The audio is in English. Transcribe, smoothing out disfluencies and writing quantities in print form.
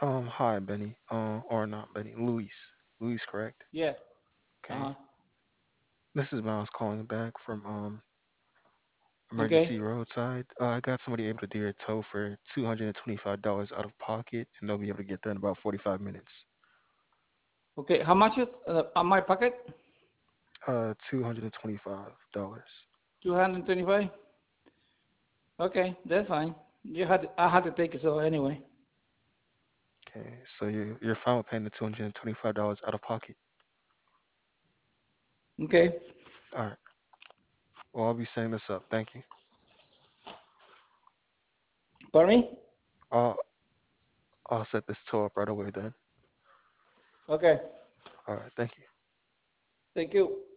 Hi, Benny. Or not Benny, Luis. Luis, correct? Yeah. Okay. Uh-huh. This is Miles calling back from Okay. Emergency Roadside. I got somebody able to do your tow for $225 out of pocket, and they'll be able to get there in about 45 minutes. Okay. How much is on my pocket? $225. 225. Okay, that's fine. I had to take it so anyway. Okay, so you're fine with paying the $225 out of pocket. Okay. All right. Well, I'll be setting this up. Thank you. Pardon me? I'll I'll set this tow up right away then. Okay. All right. Thank you. Thank you.